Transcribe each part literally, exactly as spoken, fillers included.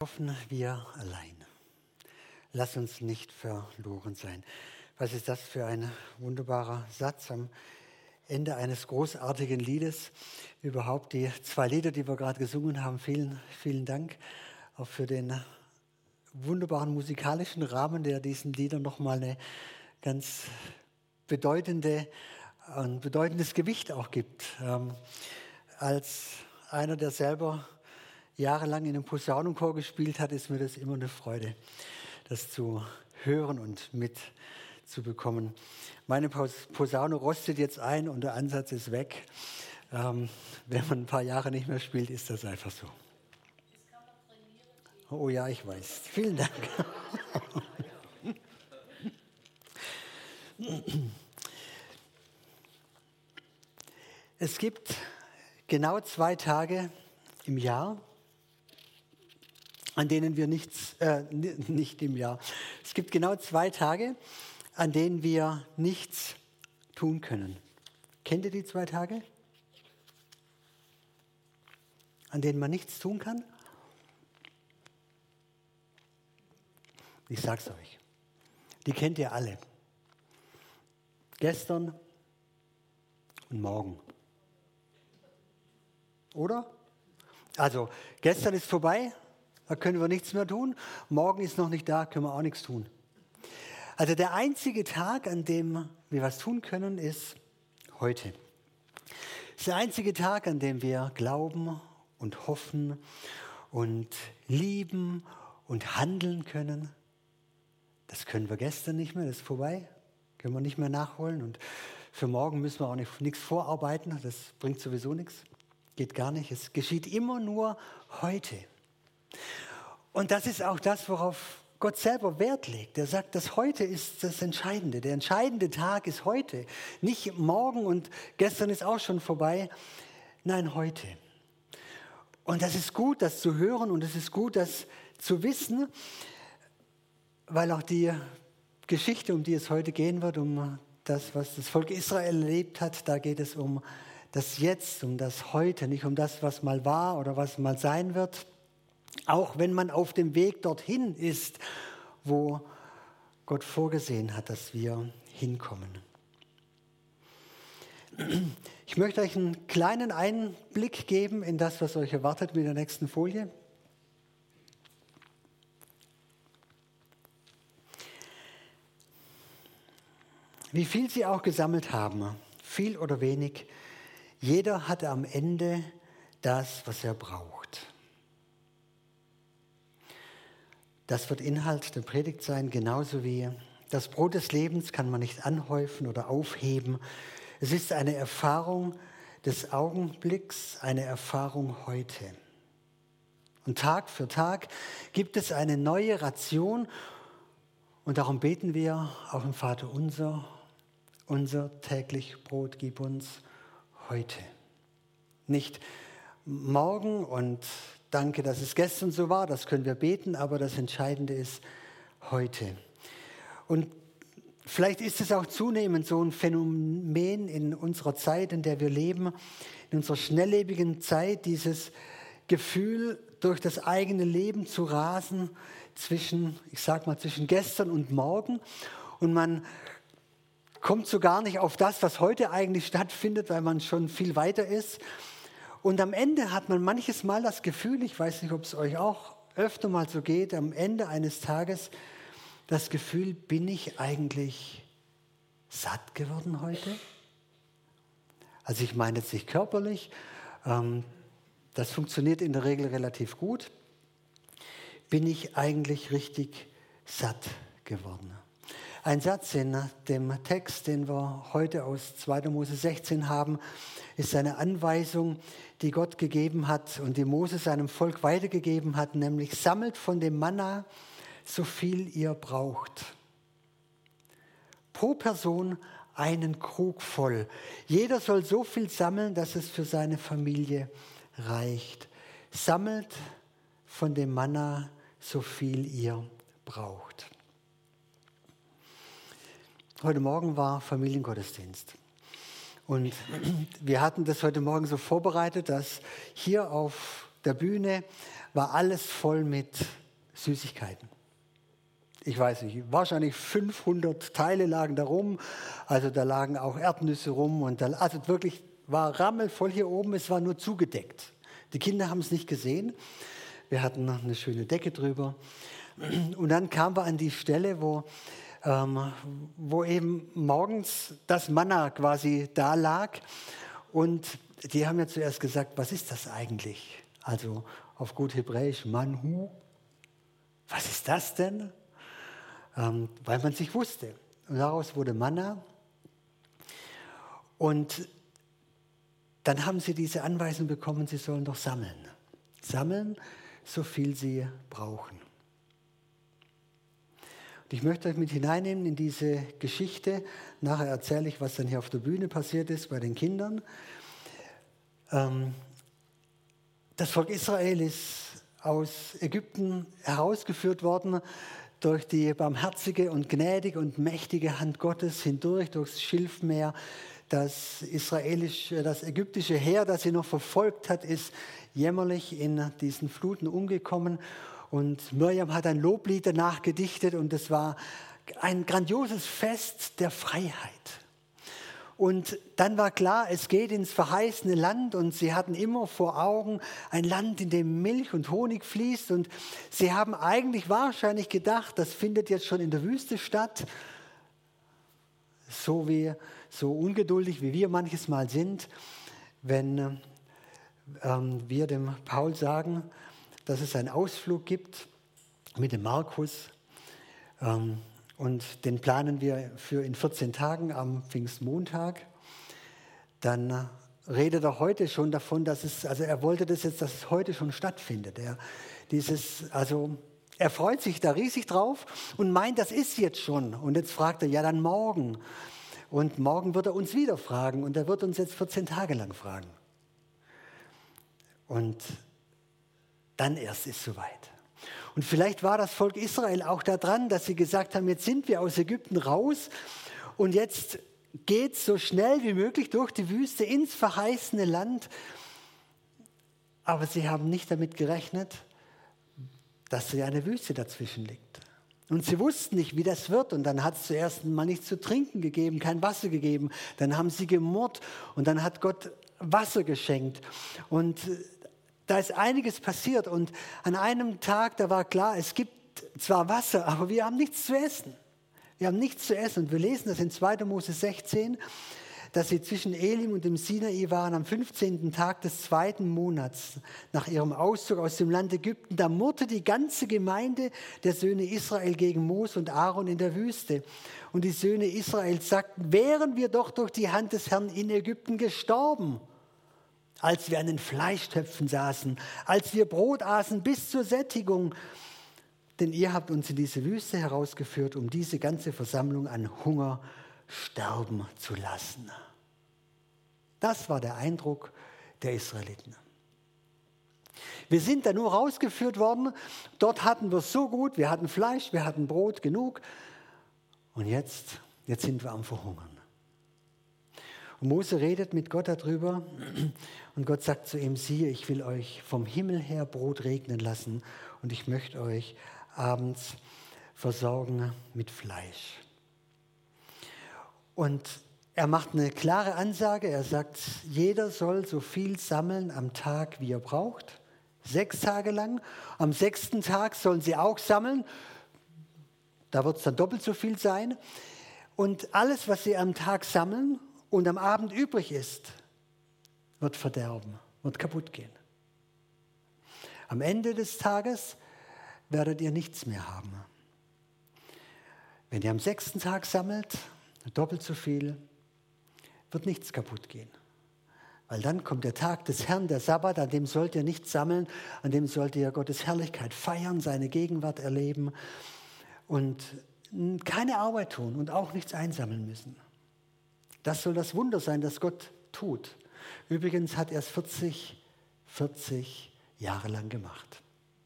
Hoffen wir allein. Lass uns nicht verloren sein. Was ist das für ein wunderbarer Satz am Ende eines großartigen Liedes. Überhaupt die zwei Lieder, die wir gerade gesungen haben, vielen, vielen Dank auch für den wunderbaren musikalischen Rahmen, der diesen Liedern nochmal eine ganz bedeutende, ein bedeutendes Gewicht auch gibt. Ähm, als einer, der selber jahrelang in einem Posaunenchor gespielt hat, ist mir das immer eine Freude, das zu hören und mitzubekommen. Meine Posaune rostet jetzt ein und der Ansatz ist weg. Ähm, wenn man ein paar Jahre nicht mehr spielt, ist das einfach so. Oh ja, ich weiß. Vielen Dank. Es gibt genau zwei Tage im Jahr, an denen wir nichts, äh, nicht im Jahr, es gibt genau zwei Tage, an denen wir nichts tun können. Kennt ihr die zwei Tage? An denen man nichts tun kann? Ich sag's euch. Die kennt ihr alle. Gestern und morgen. Oder? Also, gestern ist vorbei, da können wir nichts mehr tun. Morgen ist noch nicht da, können wir auch nichts tun. Also der einzige Tag, an dem wir was tun können, ist heute. Es ist der einzige Tag, an dem wir glauben und hoffen und lieben und handeln können. Das können wir gestern nicht mehr, das ist vorbei. Können wir nicht mehr nachholen. Und für morgen müssen wir auch nicht, nichts vorarbeiten. Das bringt sowieso nichts. Geht gar nicht. Es geschieht immer nur heute. Und das ist auch das, worauf Gott selber Wert legt. Er sagt, das heute ist das Entscheidende. Der entscheidende Tag ist heute. Nicht morgen und gestern ist auch schon vorbei. Nein, heute. Und das ist gut, das zu hören und es ist gut, das zu wissen, weil auch die Geschichte, um die es heute gehen wird, um das, was das Volk Israel erlebt hat, da geht es um das Jetzt, um das Heute, nicht um das, was mal war oder was mal sein wird. Auch wenn man auf dem Weg dorthin ist, wo Gott vorgesehen hat, dass wir hinkommen. Ich möchte euch einen kleinen Einblick geben in das, was euch erwartet mit der nächsten Folie. Wie viel sie auch gesammelt haben, viel oder wenig, jeder hatte am Ende das, was er braucht. Das wird Inhalt der Predigt sein, genauso wie das Brot des Lebens kann man nicht anhäufen oder aufheben. Es ist eine Erfahrung des Augenblicks, eine Erfahrung heute. Und Tag für Tag gibt es eine neue Ration und darum beten wir auch im Vater unser, unser täglich Brot gib uns heute. Nicht morgen und danke, dass es gestern so war, das können wir beten, aber das Entscheidende ist heute. Und vielleicht ist es auch zunehmend so ein Phänomen in unserer Zeit, in der wir leben, in unserer schnelllebigen Zeit, dieses Gefühl, durch das eigene Leben zu rasen zwischen, ich sag mal, zwischen gestern und morgen. Und man kommt so gar nicht auf das, was heute eigentlich stattfindet, weil man schon viel weiter ist. Und am Ende hat man manches Mal das Gefühl, ich weiß nicht, ob es euch auch öfter mal so geht, am Ende eines Tages das Gefühl, bin ich eigentlich satt geworden heute? Also ich meine jetzt nicht körperlich, ähm, das funktioniert in der Regel relativ gut. Bin ich eigentlich richtig satt geworden? Ein Satz in dem Text, den wir heute aus zweiter Mose sechzehn haben, ist eine Anweisung, die Gott gegeben hat und die Mose seinem Volk weitergegeben hat, nämlich sammelt von dem Manna so viel ihr braucht. Pro Person einen Krug voll. Jeder soll so viel sammeln, dass es für seine Familie reicht. Sammelt von dem Manna so viel ihr braucht. Heute Morgen war Familiengottesdienst und wir hatten das heute Morgen so vorbereitet, dass hier auf der Bühne war alles voll mit Süßigkeiten. Ich weiß nicht, wahrscheinlich fünfhundert Teile lagen da rum. Also da lagen auch Erdnüsse rum. Und da, also wirklich war rammelvoll hier oben, es war nur zugedeckt. Die Kinder haben es nicht gesehen. Wir hatten noch eine schöne Decke drüber. Und dann kamen wir an die Stelle, wo, ähm, wo eben morgens das Manna quasi da lag. Und die haben ja zuerst gesagt, was ist das eigentlich? Also auf gut Hebräisch, Manhu. Was ist das denn? Ähm, weil man es nicht wusste. Und daraus wurde Manna. Und dann haben sie diese Anweisung bekommen, sie sollen doch sammeln. Sammeln, so viel sie brauchen. Und ich möchte euch mit hineinnehmen in diese Geschichte. Nachher erzähle ich, was dann hier auf der Bühne passiert ist bei den Kindern. Ähm, das Volk Israel ist aus Ägypten herausgeführt worden durch die barmherzige und gnädige und mächtige Hand Gottes hindurch, durchs Schilfmeer. Das israelische, das ägyptische Heer, das sie noch verfolgt hat, ist jämmerlich in diesen Fluten umgekommen. Und Mirjam hat ein Loblied danach gedichtet und es war ein grandioses Fest der Freiheit. Und dann war klar, es geht ins verheißene Land und sie hatten immer vor Augen ein Land, in dem Milch und Honig fließt. Und sie haben eigentlich wahrscheinlich gedacht, das findet jetzt schon in der Wüste statt. So, wie, so ungeduldig, wie wir manches Mal sind, wenn ähm, wir dem Paul sagen, dass es einen Ausflug gibt mit dem Markus. Ähm, Und den planen wir für in vierzehn Tagen am Pfingstmontag. Dann redet er heute schon davon, dass es, also er wollte das jetzt, dass es heute schon stattfindet. Er, dieses, also er freut sich da riesig drauf und meint, das ist jetzt schon. Und jetzt fragt er, ja dann morgen. Und morgen wird er uns wieder fragen und er wird uns jetzt vierzehn Tage lang fragen. Und dann erst ist es soweit. Und vielleicht war das Volk Israel auch daran, dass sie gesagt haben, jetzt sind wir aus Ägypten raus und jetzt geht es so schnell wie möglich durch die Wüste ins verheißene Land. Aber sie haben nicht damit gerechnet, dass ja eine Wüste dazwischen liegt. Und sie wussten nicht, wie das wird. Und dann hat es zuerst mal nichts zu trinken gegeben, kein Wasser gegeben. Dann haben sie gemurrt und dann hat Gott Wasser geschenkt. Und da ist einiges passiert. Und an einem Tag, da war klar, es gibt zwar Wasser, aber wir haben nichts zu essen. Wir haben nichts zu essen. Und wir lesen das in zweiter Mose sechzehn, dass sie zwischen Elim und dem Sinai waren am fünfzehnten Tag des zweiten Monats nach ihrem Auszug aus dem Land Ägypten. Da murrte die ganze Gemeinde der Söhne Israel gegen Mose und Aaron in der Wüste. Und die Söhne Israels sagten, wären wir doch durch die Hand des Herrn in Ägypten gestorben, als wir an den Fleischtöpfen saßen, als wir Brot aßen bis zur Sättigung. Denn ihr habt uns in diese Wüste herausgeführt, um diese ganze Versammlung an Hunger sterben zu lassen. Das war der Eindruck der Israeliten. Wir sind da nur rausgeführt worden, dort hatten wir es so gut, wir hatten Fleisch, wir hatten Brot genug und jetzt, jetzt sind wir am Verhungern. Und Mose redet mit Gott darüber und Gott sagt zu ihm, siehe, ich will euch vom Himmel her Brot regnen lassen und ich möchte euch abends versorgen mit Fleisch. Und er macht eine klare Ansage, er sagt, jeder soll so viel sammeln am Tag, wie er braucht, sechs Tage lang. Am sechsten Tag sollen sie auch sammeln, da wird es dann doppelt so viel sein. Und alles, was sie am Tag sammeln und am Abend übrig ist, wird verderben, wird kaputt gehen. Am Ende des Tages werdet ihr nichts mehr haben. Wenn ihr am sechsten Tag sammelt, doppelt so viel, wird nichts kaputt gehen. Weil dann kommt der Tag des Herrn, der Sabbat, an dem sollt ihr nichts sammeln, an dem sollt ihr Gottes Herrlichkeit feiern, seine Gegenwart erleben und keine Arbeit tun und auch nichts einsammeln müssen. Das soll das Wunder sein, das Gott tut. Übrigens hat er es vierzig, vierzig Jahre lang gemacht.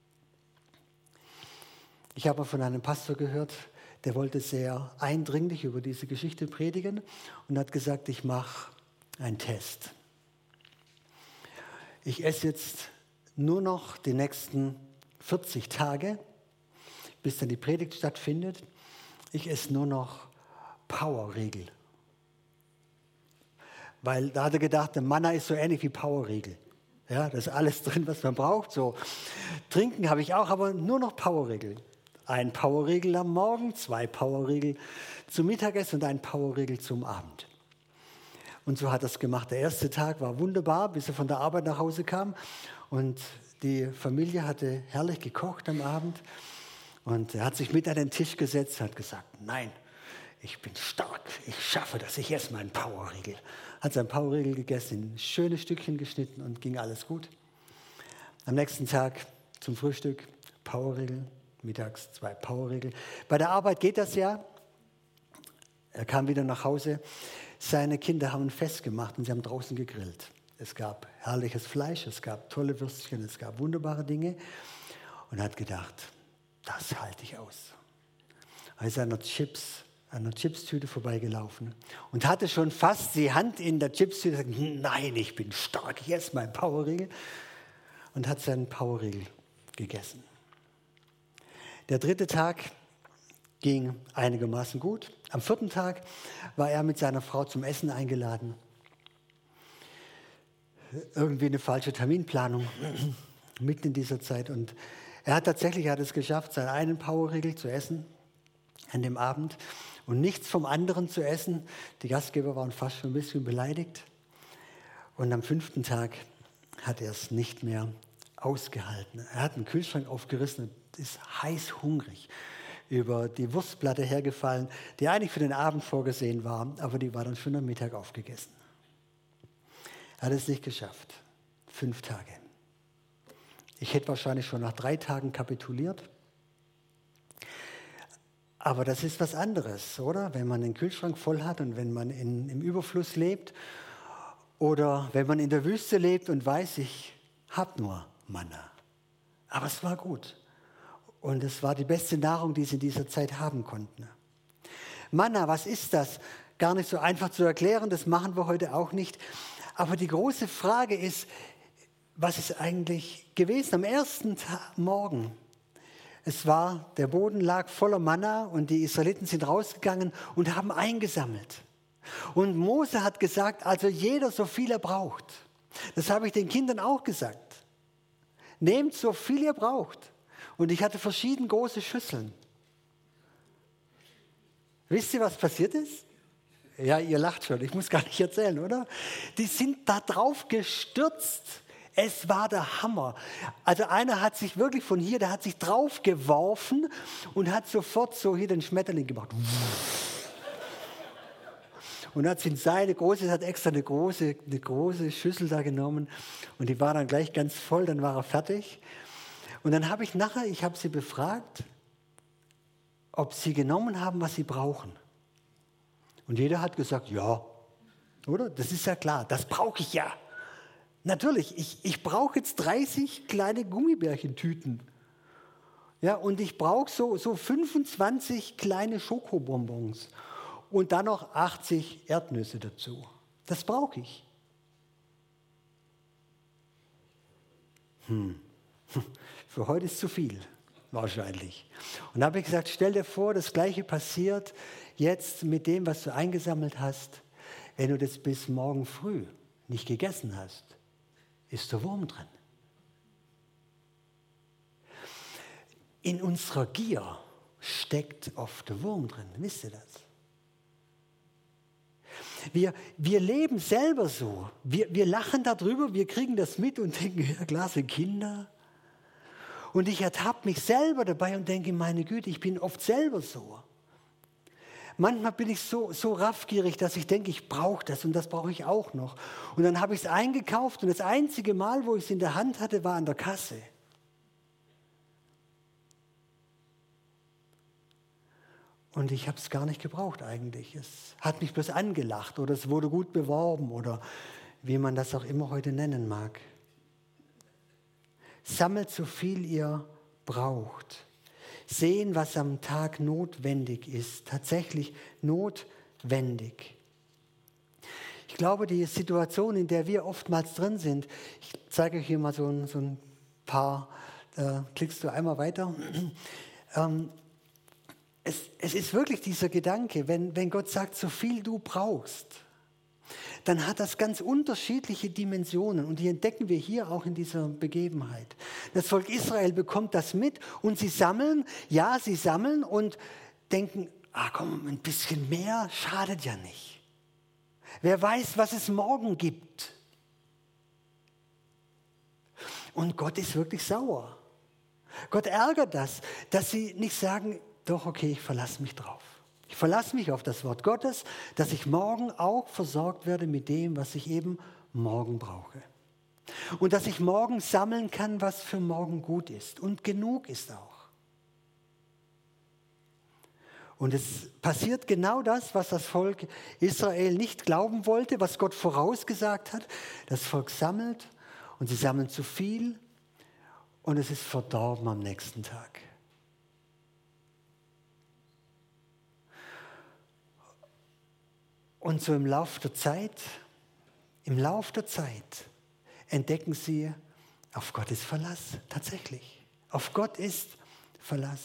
Ich habe von einem Pastor gehört, der wollte sehr eindringlich über diese Geschichte predigen und hat gesagt, ich mache einen Test. Ich esse jetzt nur noch die nächsten vierzig Tage, bis dann die Predigt stattfindet. Ich esse nur noch Powerriegel. Weil da hat er gedacht, der Manna ist so ähnlich wie Powerriegel. Ja, da ist alles drin, was man braucht. So. Trinken habe ich auch, aber nur noch Powerriegel. Ein Powerriegel am Morgen, zwei Powerriegel zum Mittagessen und ein Powerriegel zum Abend. Und so hat er es gemacht. Der erste Tag war wunderbar, bis er von der Arbeit nach Hause kam. Und die Familie hatte herrlich gekocht am Abend. Und er hat sich mit an den Tisch gesetzt und hat gesagt, nein, ich bin stark, ich schaffe das, ich esse meinen Powerriegel. Hat seinen Powerriegel gegessen, in schöne Stückchen geschnitten und ging alles gut. Am nächsten Tag zum Frühstück Powerriegel, mittags zwei Powerriegel. Bei der Arbeit geht das ja. Er kam wieder nach Hause. Seine Kinder haben ein Fest gemacht und sie haben draußen gegrillt. Es gab herrliches Fleisch, es gab tolle Würstchen, es gab wunderbare Dinge. Und er hat gedacht, das halte ich aus. Er ist an einer Chips, an einer Chipstüte vorbeigelaufen und hatte schon fast die Hand in der Chipstüte und gesagt, nein, ich bin stark, ich esse meinen Powerriegel. Und hat seinen Powerriegel gegessen. Der dritte Tag ging einigermaßen gut. Am vierten Tag war er mit seiner Frau zum Essen eingeladen. Irgendwie eine falsche Terminplanung mitten in dieser Zeit. Und er hat tatsächlich hat es geschafft, seinen einen Powerriegel zu essen an dem Abend und nichts vom anderen zu essen. Die Gastgeber waren fast schon ein bisschen beleidigt. Und am fünften Tag hat er es nicht mehr ausgehalten. Er hat den Kühlschrank aufgerissen und ist heiß hungrig über die Wurstplatte hergefallen, die eigentlich für den Abend vorgesehen war, aber die war dann schon am Mittag aufgegessen. Er hat es nicht geschafft. Fünf Tage. Ich hätte wahrscheinlich schon nach drei Tagen kapituliert. Aber das ist was anderes, oder? Wenn man den Kühlschrank voll hat und wenn man in, im Überfluss lebt oder wenn man in der Wüste lebt und weiß, ich habe nur Manna. Aber es war gut. Und es war die beste Nahrung, die sie in dieser Zeit haben konnten. Manna, was ist das? Gar nicht so einfach zu erklären, das machen wir heute auch nicht. Aber die große Frage ist, was ist eigentlich gewesen am ersten Tag, Morgen? Es war, der Boden lag voller Manna und die Israeliten sind rausgegangen und haben eingesammelt. Und Mose hat gesagt, also jeder so viel er braucht. Das habe ich den Kindern auch gesagt. Nehmt so viel ihr braucht. Und ich hatte verschiedene große Schüsseln. Wisst ihr, was passiert ist? Ja, ihr lacht schon, ich muss gar nicht erzählen, oder? Die sind da drauf gestürzt. Es war der Hammer. Also einer hat sich wirklich von hier, der hat sich drauf geworfen und hat sofort so hier den Schmetterling gemacht. Und hat in seine große, hat extra eine große, eine große Schüssel da genommen und die war dann gleich ganz voll, dann war er fertig. Und dann habe ich nachher, ich habe sie befragt, ob sie genommen haben, was sie brauchen. Und jeder hat gesagt, ja, oder? Das ist ja klar, das brauche ich ja. Natürlich, ich, ich brauche jetzt dreißig kleine Gummibärchentüten. Ja, und ich brauche so, so fünfundzwanzig kleine Schokobonbons. Und dann noch achtzig Erdnüsse dazu. Das brauche ich. Hm. Für heute ist zu viel, wahrscheinlich. Und da habe ich gesagt, stell dir vor, das Gleiche passiert jetzt mit dem, was du eingesammelt hast. Wenn du das bis morgen früh nicht gegessen hast, ist der Wurm drin. In unserer Gier steckt oft der Wurm drin. Wisst ihr das? Wir, wir leben selber so. Wir, wir lachen darüber, wir kriegen das mit und denken, ja klar, sind Kinder. Und ich ertappe mich selber dabei und denke, meine Güte, ich bin oft selber so. Manchmal bin ich so, so raffgierig, dass ich denke, ich brauche das und das brauche ich auch noch. Und dann habe ich es eingekauft und das einzige Mal, wo ich es in der Hand hatte, war an der Kasse. Und ich habe es gar nicht gebraucht eigentlich. Es hat mich bloß angelacht oder es wurde gut beworben oder wie man das auch immer heute nennen mag. Sammelt so viel ihr braucht. Sehen, was am Tag notwendig ist. Tatsächlich notwendig. Ich glaube, die Situation, in der wir oftmals drin sind, ich zeige euch hier mal so ein, so ein paar, äh, klickst du einmal weiter. ähm, es, es ist wirklich dieser Gedanke, wenn, wenn Gott sagt, so viel du brauchst, dann hat das ganz unterschiedliche Dimensionen und die entdecken wir hier auch in dieser Begebenheit. Das Volk Israel bekommt das mit und sie sammeln, ja, sie sammeln und denken, ah komm, ein bisschen mehr schadet ja nicht. Wer weiß, was es morgen gibt. Und Gott ist wirklich sauer. Gott ärgert das, dass sie nicht sagen, doch okay, ich verlasse mich drauf. Ich verlasse mich auf das Wort Gottes, dass ich morgen auch versorgt werde mit dem, was ich eben morgen brauche. Und dass ich morgen sammeln kann, was für morgen gut ist und genug ist auch. Und es passiert genau das, was das Volk Israel nicht glauben wollte, was Gott vorausgesagt hat. Das Volk sammelt und sie sammeln zu viel und es ist verdorben am nächsten Tag. Und so im Lauf der Zeit, im Lauf der Zeit entdecken sie, auf Gott ist Verlass, tatsächlich. Auf Gott ist Verlass.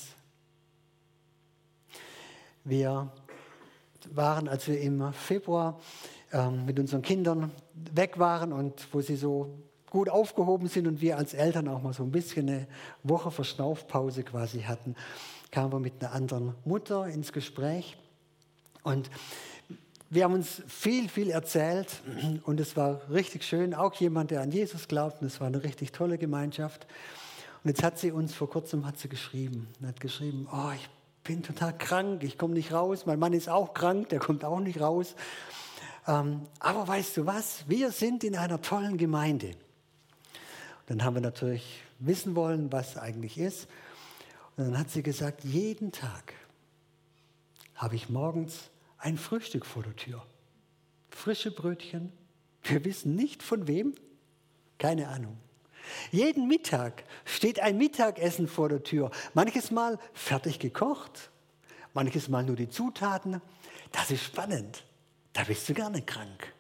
Wir waren, als wir im Februar ähm, mit unseren Kindern weg waren und wo sie so gut aufgehoben sind und wir als Eltern auch mal so ein bisschen eine Woche Verschnaufpause quasi hatten, kamen wir mit einer anderen Mutter ins Gespräch und wir haben uns viel, viel erzählt und es war richtig schön. Auch jemand, der an Jesus glaubt und es war eine richtig tolle Gemeinschaft. Und jetzt hat sie uns, vor kurzem hat sie geschrieben, und hat geschrieben, oh, ich bin total krank, ich komme nicht raus. Mein Mann ist auch krank, der kommt auch nicht raus. Ähm, aber weißt du was, wir sind in einer tollen Gemeinde. Und dann haben wir natürlich wissen wollen, was eigentlich ist. Und dann hat sie gesagt, jeden Tag habe ich morgens ein Frühstück vor der Tür. Frische Brötchen. Wir wissen nicht von wem. Keine Ahnung. Jeden Mittag steht ein Mittagessen vor der Tür. Manches Mal fertig gekocht. Manches Mal nur die Zutaten. Das ist spannend. Da bist du gerne krank.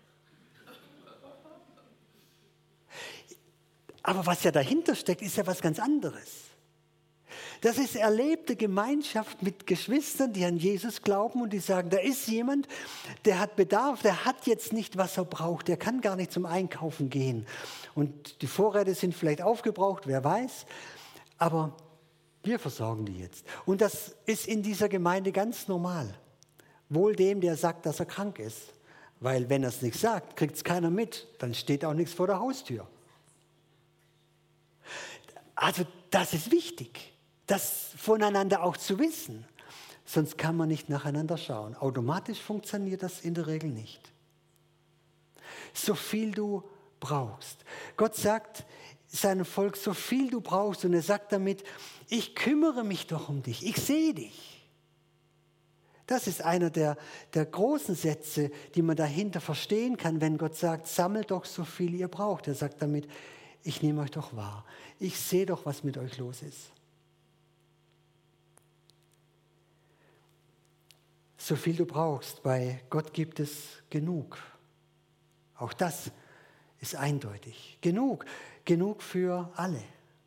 Aber was ja dahinter steckt, ist ja was ganz anderes. Das ist erlebte Gemeinschaft mit Geschwistern, die an Jesus glauben und die sagen, da ist jemand, der hat Bedarf, der hat jetzt nicht, was er braucht, der kann gar nicht zum Einkaufen gehen. Und die Vorräte sind vielleicht aufgebraucht, wer weiß, aber wir versorgen die jetzt. Und das ist in dieser Gemeinde ganz normal. Wohl dem, der sagt, dass er krank ist. Weil wenn er es nicht sagt, kriegt es keiner mit, dann steht auch nichts vor der Haustür. Also das ist wichtig. Das voneinander auch zu wissen. Sonst kann man nicht nacheinander schauen. Automatisch funktioniert das in der Regel nicht. So viel du brauchst. Gott sagt seinem Volk, so viel du brauchst. Und er sagt damit, ich kümmere mich doch um dich. Ich sehe dich. Das ist einer der, der großen Sätze, die man dahinter verstehen kann, wenn Gott sagt, sammelt doch so viel ihr braucht. Er sagt damit, ich nehme euch doch wahr. Ich sehe doch, was mit euch los ist. So viel du brauchst, bei Gott gibt es genug. Auch das ist eindeutig. Genug, genug für alle.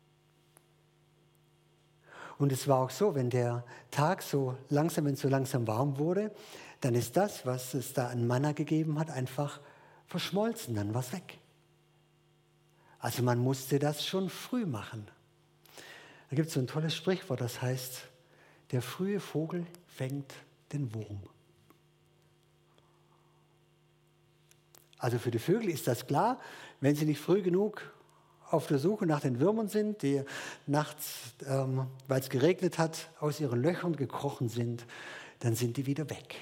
Und es war auch so, wenn der Tag so langsam, wenn es so langsam warm wurde, dann ist das, was es da an Manna gegeben hat, einfach verschmolzen, dann war es weg. Also man musste das schon früh machen. Da gibt es so ein tolles Sprichwort, das heißt, der frühe Vogel fängt den Wurm. Also für die Vögel ist das klar, wenn sie nicht früh genug auf der Suche nach den Würmern sind, die nachts, ähm, weil es geregnet hat, aus ihren Löchern gekrochen sind, dann sind die wieder weg.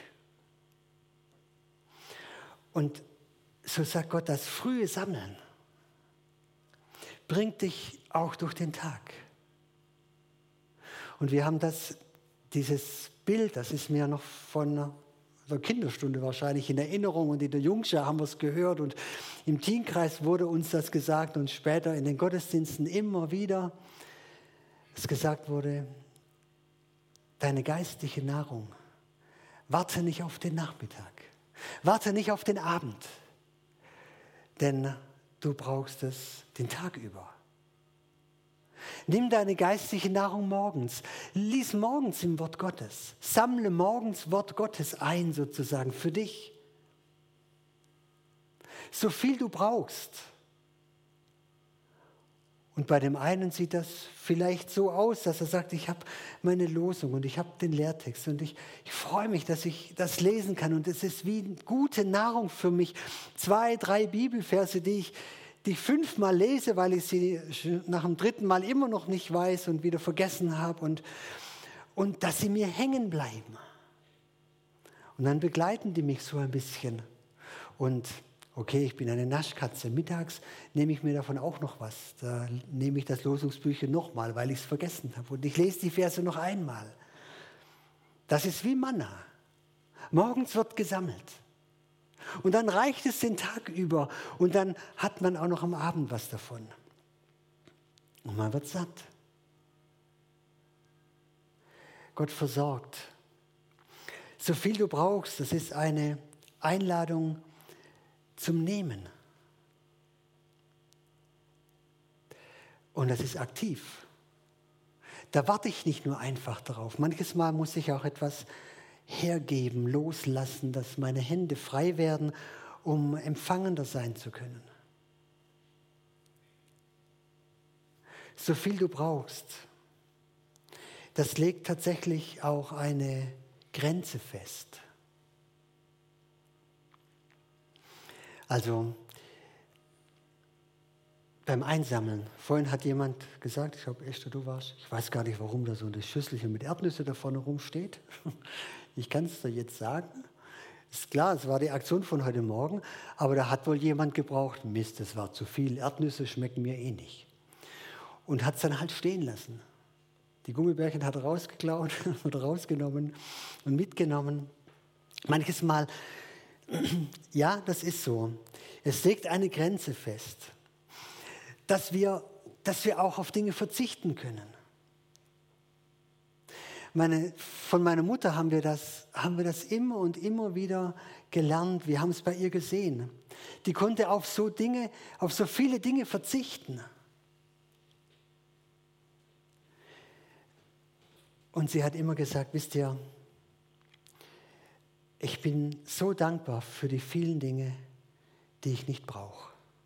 Und so sagt Gott, das frühe Sammeln bringt dich auch durch den Tag. Und wir haben das, dieses Bild, das ist mir noch von der Kinderstunde wahrscheinlich in Erinnerung und in der Jungschar haben wir es gehört und im Teamkreis wurde uns das gesagt und später in den Gottesdiensten immer wieder, dass gesagt wurde, deine geistliche Nahrung, warte nicht auf den Nachmittag, warte nicht auf den Abend, denn du brauchst es den Tag über. Nimm deine geistliche Nahrung morgens. Lies morgens im Wort Gottes. Sammle morgens Wort Gottes ein, sozusagen, für dich. So viel du brauchst. Und bei dem einen sieht das vielleicht so aus, dass er sagt, ich habe meine Losung und ich habe den Lehrtext und ich, ich freue mich, dass ich das lesen kann. Und es ist wie gute Nahrung für mich. Zwei, drei Bibelverse, die ich, die ich fünfmal lese, weil ich sie nach dem dritten Mal immer noch nicht weiß und wieder vergessen habe. Und, und dass sie mir hängen bleiben. Und dann begleiten die mich so ein bisschen. Und okay, ich bin eine Naschkatze. Mittags nehme ich mir davon auch noch was. Da nehme ich das Losungsbüchlein nochmal, weil ich es vergessen habe. Und ich lese die Verse noch einmal. Das ist wie Manna. Morgens wird gesammelt. Und dann reicht es den Tag über. Und dann hat man auch noch am Abend was davon. Und man wird satt. Gott versorgt. So viel du brauchst, das ist eine Einladung zum Nehmen. Und das ist aktiv. Da warte ich nicht nur einfach darauf. Manches Mal muss ich auch etwas hergeben, loslassen, dass meine Hände frei werden, um empfangender sein zu können. So viel du brauchst, das legt tatsächlich auch eine Grenze fest. Also beim Einsammeln, vorhin hat jemand gesagt, ich glaube, Esther, du warst, ich weiß gar nicht, warum da so eine Schüsselchen mit Erdnüsse da vorne rumsteht. Ich kann es dir jetzt sagen. Ist klar, es war die Aktion von heute Morgen, aber da hat wohl jemand gebraucht, Mist, das war zu viel, Erdnüsse schmecken mir eh nicht. Und hat es dann halt stehen lassen. Die Gummibärchen hat er rausgeklaut oder rausgenommen und mitgenommen. Manches Mal, ja, das ist so. Es legt eine Grenze fest, dass wir, dass wir auch auf Dinge verzichten können. Meine, von meiner Mutter haben wir, das, haben wir das immer und immer wieder gelernt. Wir haben es bei ihr gesehen. Die konnte auf so Dinge, auf so viele Dinge verzichten. Und sie hat immer gesagt, wisst ihr, ich bin so dankbar für die vielen Dinge, die ich nicht brauche.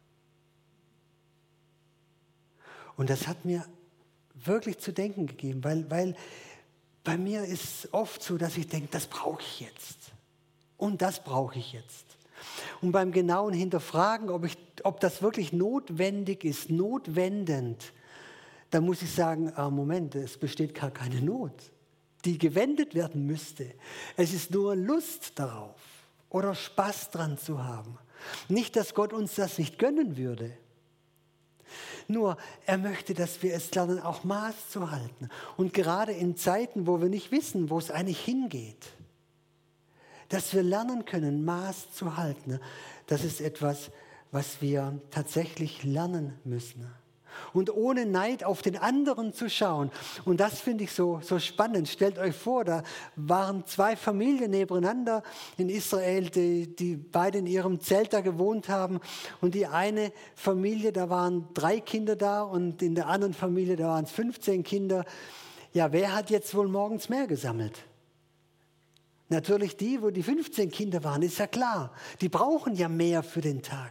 Und das hat mir wirklich zu denken gegeben, weil, weil bei mir ist es oft so, dass ich denke, das brauche ich jetzt und das brauche ich jetzt. Und beim genauen Hinterfragen, ob, ich, ob das wirklich notwendig ist, notwendend, da muss ich sagen, ah, Moment, es besteht gar keine Not, die gewendet werden müsste. Es ist nur Lust darauf oder Spaß dran zu haben. Nicht, dass Gott uns das nicht gönnen würde. Nur, er möchte, dass wir es lernen, auch Maß zu halten. Und gerade in Zeiten, wo wir nicht wissen, wo es eigentlich hingeht, dass wir lernen können, Maß zu halten, das ist etwas, was wir tatsächlich lernen müssen. Und ohne Neid auf den anderen zu schauen. Und das finde ich so, so spannend. Stellt euch vor, da waren zwei Familien nebeneinander in Israel, die, die beide in ihrem Zelt da gewohnt haben. Und die eine Familie, da waren drei Kinder da und in der anderen Familie, da waren es fünfzehn Kinder. Ja, wer hat jetzt wohl morgens mehr gesammelt? Natürlich die, wo die fünfzehn Kinder waren, ist ja klar. Die brauchen ja mehr für den Tag.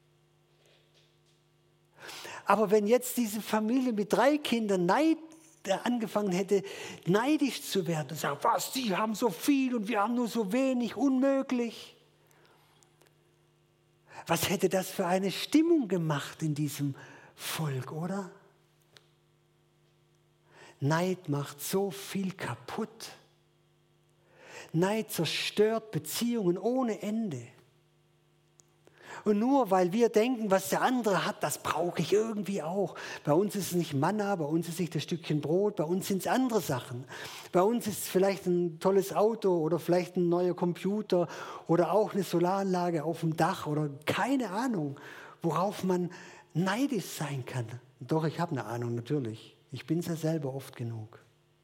Aber wenn jetzt diese Familie mit drei Kindern neid, angefangen hätte, neidisch zu werden, und sagen, was, die haben so viel und wir haben nur so wenig, unmöglich. Was hätte das für eine Stimmung gemacht in diesem Volk, oder? Neid macht so viel kaputt. Neid zerstört Beziehungen ohne Ende. Und nur weil wir denken, was der andere hat, das brauche ich irgendwie auch. Bei uns ist es nicht Manna, bei uns ist es nicht das Stückchen Brot, bei uns sind es andere Sachen. Bei uns ist es vielleicht ein tolles Auto oder vielleicht ein neuer Computer oder auch eine Solaranlage auf dem Dach oder keine Ahnung, worauf man neidisch sein kann. Doch, ich habe eine Ahnung, natürlich. Ich bin es ja selber oft genug.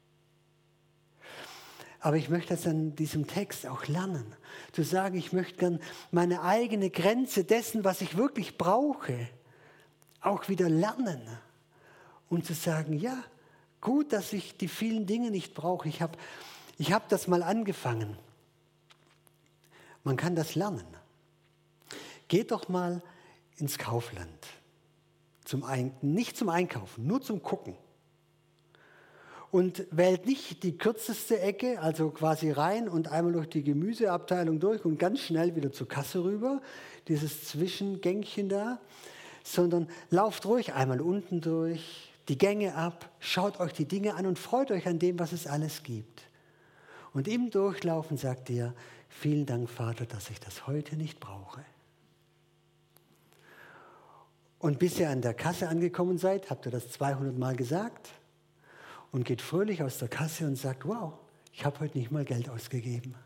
Aber ich möchte das an diesem Text auch lernen. Zu sagen, ich möchte gern meine eigene Grenze dessen, was ich wirklich brauche, auch wieder lernen. und zu sagen, ja, gut, dass ich die vielen Dinge nicht brauche. Ich habe ich hab das mal angefangen. Man kann das lernen. Geht doch mal ins Kaufland. Zum Ein- nicht zum Einkaufen, nur zum Gucken. Und wählt nicht die kürzeste Ecke, also quasi rein und einmal durch die Gemüseabteilung durch und ganz schnell wieder zur Kasse rüber, dieses Zwischengängchen da, sondern lauft ruhig einmal unten durch, die Gänge ab, schaut euch die Dinge an und freut euch an dem, was es alles gibt. Und im Durchlaufen sagt ihr, vielen Dank, Vater, dass ich das heute nicht brauche. Und bis ihr an der Kasse angekommen seid, habt ihr das zweihundert Mal gesagt und geht fröhlich aus der Kasse und sagt, wow, ich habe heute nicht mal Geld ausgegeben,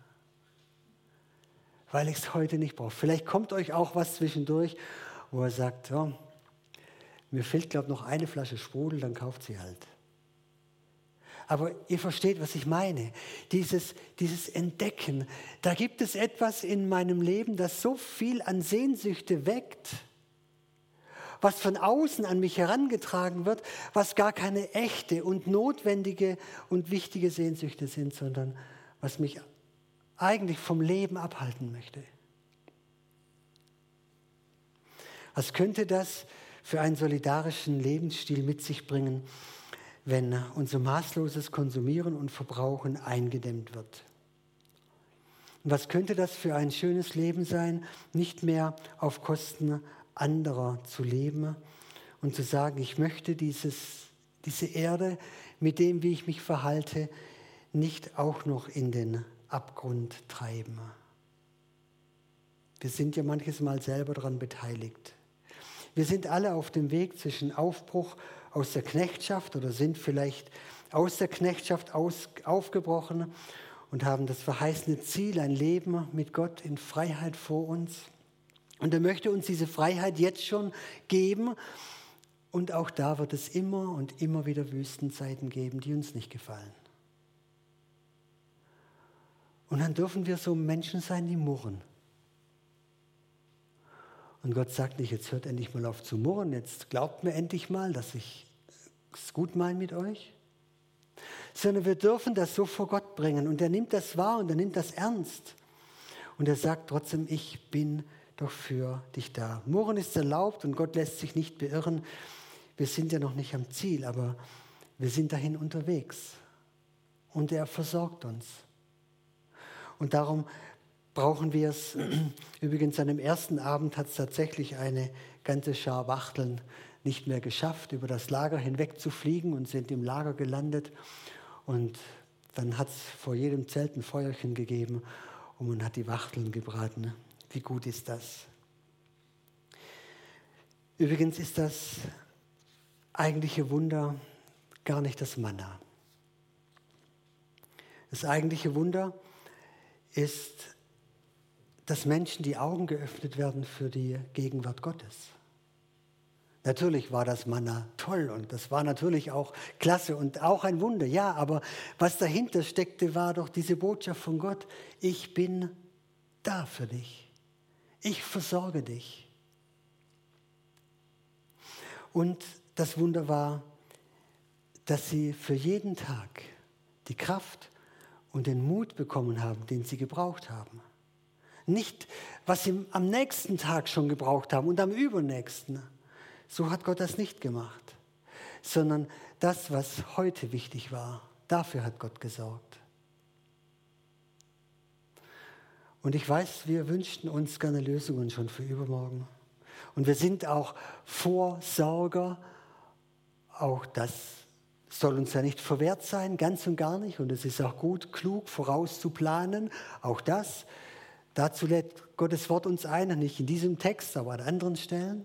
weil ich es heute nicht brauche. Vielleicht kommt euch auch was zwischendurch, wo er sagt, ja, mir fehlt, glaube ich, noch eine Flasche Sprudel, dann kauft sie halt. Aber ihr versteht, was ich meine. Dieses, dieses Entdecken, da gibt es etwas in meinem Leben, das so viel an Sehnsüchte weckt, was von außen an mich herangetragen wird, was gar keine echte und notwendige und wichtige Sehnsüchte sind, sondern was mich eigentlich vom Leben abhalten möchte. Was könnte das für einen solidarischen Lebensstil mit sich bringen, wenn unser maßloses Konsumieren und Verbrauchen eingedämmt wird? Und was könnte das für ein schönes Leben sein, nicht mehr auf Kosten anderer zu leben und zu sagen, ich möchte dieses, diese Erde mit dem, wie ich mich verhalte, nicht auch noch in den Abgrund treiben. Wir sind ja manches Mal selber daran beteiligt. Wir sind alle auf dem Weg zwischen Aufbruch aus der Knechtschaft oder sind vielleicht aus der Knechtschaft aus, aufgebrochen und haben das verheißene Ziel, ein Leben mit Gott in Freiheit vor uns. Und er möchte uns diese Freiheit jetzt schon geben. Und auch da wird es immer und immer wieder Wüstenzeiten geben, die uns nicht gefallen. Und dann dürfen wir so Menschen sein, die murren. Und Gott sagt nicht, jetzt hört endlich mal auf zu murren, jetzt glaubt mir endlich mal, dass ich es gut meine mit euch. Sondern wir dürfen das so vor Gott bringen. Und er nimmt das wahr und er nimmt das ernst. Und er sagt trotzdem, ich bin doch für dich da. Murren ist erlaubt und Gott lässt sich nicht beirren. Wir sind ja noch nicht am Ziel, aber wir sind dahin unterwegs. Und er versorgt uns. Und darum brauchen wir es. Übrigens, an dem ersten Abend hat es tatsächlich eine ganze Schar Wachteln nicht mehr geschafft, über das Lager hinweg zu fliegen und sind im Lager gelandet. Und dann hat es vor jedem Zelt ein Feuerchen gegeben und man hat die Wachteln gebraten. Wie gut ist das? Übrigens ist das eigentliche Wunder gar nicht das Manna. Das eigentliche Wunder ist, dass Menschen die Augen geöffnet werden für die Gegenwart Gottes. Natürlich war das Manna toll und das war natürlich auch klasse und auch ein Wunder, ja, aber was dahinter steckte, war doch diese Botschaft von Gott, ich bin da für dich. Ich versorge dich. Und das Wunder war, dass sie für jeden Tag die Kraft und den Mut bekommen haben, den sie gebraucht haben. Nicht, was sie am nächsten Tag schon gebraucht haben und am übernächsten. So hat Gott das nicht gemacht, sondern das, was heute wichtig war, dafür hat Gott gesorgt. Und ich weiß, wir wünschten uns gerne Lösungen schon für übermorgen. Und wir sind auch Vorsorger. Auch das soll uns ja nicht verwehrt sein, ganz und gar nicht. Und es ist auch gut, klug vorauszuplanen. Auch das. Dazu lädt Gottes Wort uns ein, nicht in diesem Text, aber an anderen Stellen.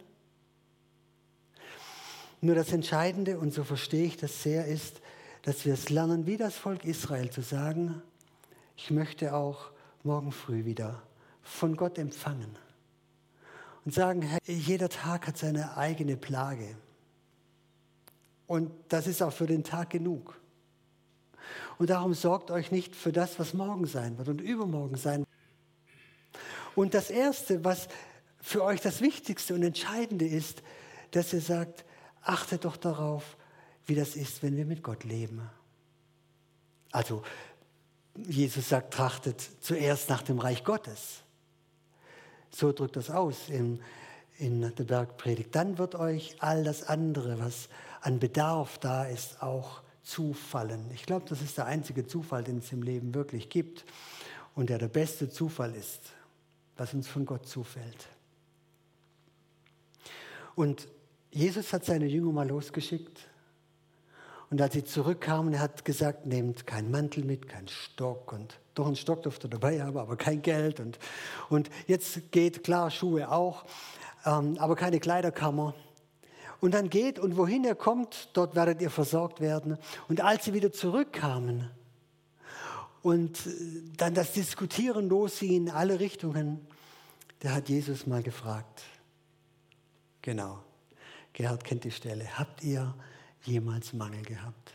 Nur das Entscheidende, und so verstehe ich das sehr, ist, dass wir es lernen, wie das Volk Israel zu sagen, ich möchte auch morgen früh wieder von Gott empfangen. Und sagen, Herr, jeder Tag hat seine eigene Plage. Und das ist auch für den Tag genug. Und darum sorgt euch nicht für das, was morgen sein wird und übermorgen sein wird. Und das Erste, was für euch das Wichtigste und Entscheidende ist, dass ihr sagt, achtet doch darauf, wie das ist, wenn wir mit Gott leben. Also Jesus sagt, trachtet zuerst nach dem Reich Gottes. So drückt das aus in, in der Bergpredigt. Dann wird euch all das andere, was an Bedarf da ist, auch zufallen. Ich glaube, das ist der einzige Zufall, den es im Leben wirklich gibt und der der beste Zufall ist, was uns von Gott zufällt. Und Jesus hat seine Jünger mal losgeschickt. Und als sie zurückkamen, er hat gesagt, nehmt keinen Mantel mit, keinen Stock. Und doch einen Stock durfte er dabei haben, aber kein Geld. Und, und jetzt geht, klar, Schuhe auch, ähm, aber keine Kleiderkammer. Und dann geht, und wohin er kommt, dort werdet ihr versorgt werden. Und als sie wieder zurückkamen und dann das Diskutieren losging in alle Richtungen, da hat Jesus mal gefragt, genau, Gerhard kennt die Stelle, habt ihr jemals Mangel gehabt?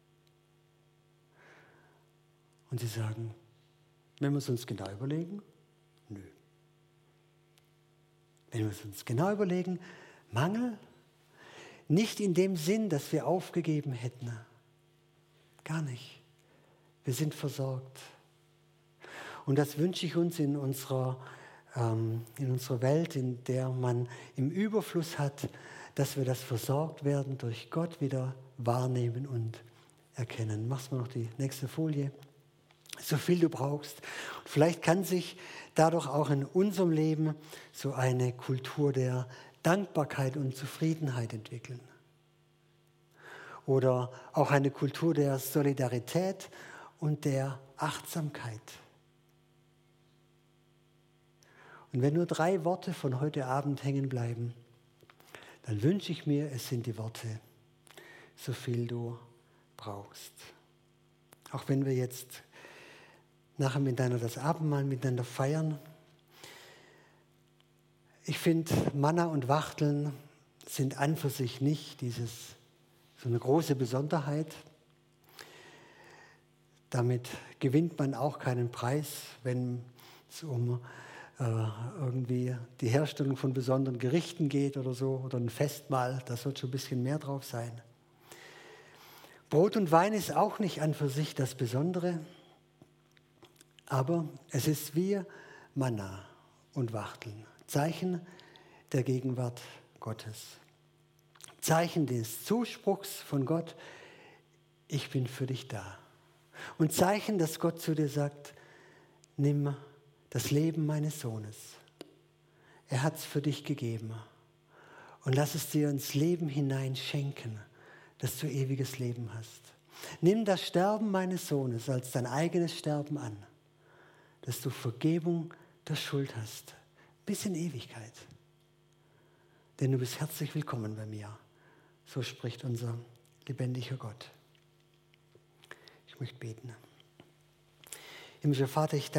Und sie sagen, wenn wir es uns genau überlegen, nö. Wenn wir es uns genau überlegen, Mangel, nicht in dem Sinn, dass wir aufgegeben hätten. Gar nicht. Wir sind versorgt. Und das wünsche ich uns in unserer, ähm, in unserer Welt, in der man im Überfluss hat, dass wir das versorgt werden durch Gott wieder wahrnehmen und erkennen. Machst du noch die nächste Folie? So viel du brauchst. Und vielleicht kann sich dadurch auch in unserem Leben so eine Kultur der Dankbarkeit und Zufriedenheit entwickeln. Oder auch eine Kultur der Solidarität und der Achtsamkeit. Und wenn nur drei Worte von heute Abend hängen bleiben, dann wünsche ich mir, es sind die Worte, so viel du brauchst. Auch wenn wir jetzt nachher miteinander das Abendmahl miteinander feiern. Ich finde, Manna und Wachteln sind an für sich nicht dieses, so eine große Besonderheit. Damit gewinnt man auch keinen Preis, wenn es um äh, irgendwie die Herstellung von besonderen Gerichten geht oder so, oder ein Festmahl, da sollte schon ein bisschen mehr drauf sein. Brot und Wein ist auch nicht an für sich das Besondere, aber es ist wie Manna und Wachteln. Zeichen der Gegenwart Gottes. Zeichen des Zuspruchs von Gott, ich bin für dich da. Und Zeichen, dass Gott zu dir sagt, nimm das Leben meines Sohnes. Er hat es für dich gegeben. Und lass es dir ins Leben hinein schenken, dass du ewiges Leben hast. Nimm das Sterben meines Sohnes als dein eigenes Sterben an, dass du Vergebung der Schuld hast. Bis in Ewigkeit. Denn du bist herzlich willkommen bei mir. So spricht unser lebendiger Gott. Ich möchte beten. Himmlischer Vater, ich danke